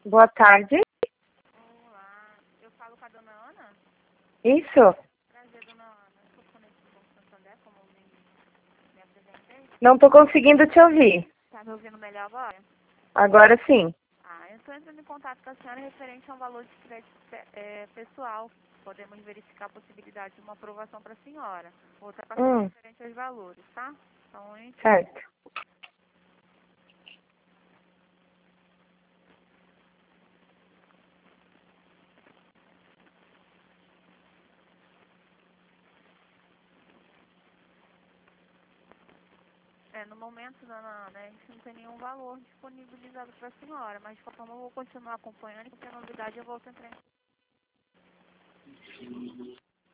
Boa tarde. Olá, eu falo com a dona Ana? Isso. Prazer, dona Ana. Eu sou fonete do Banco Santander, como eu me apresentei. Não estou conseguindo te ouvir. Tá me ouvindo melhor agora? Agora sim. Eu estou entrando em contato com a senhora referente a um valor de crédito pessoal. Podemos verificar a possibilidade de uma aprovação para a senhora. Vou estar passando referente aos valores, tá? Então, Certo. no momento, dona Ana, a gente não tem nenhum valor disponibilizado para a senhora, mas de qualquer forma eu vou continuar acompanhando e qualquer novidade eu volto a entrar em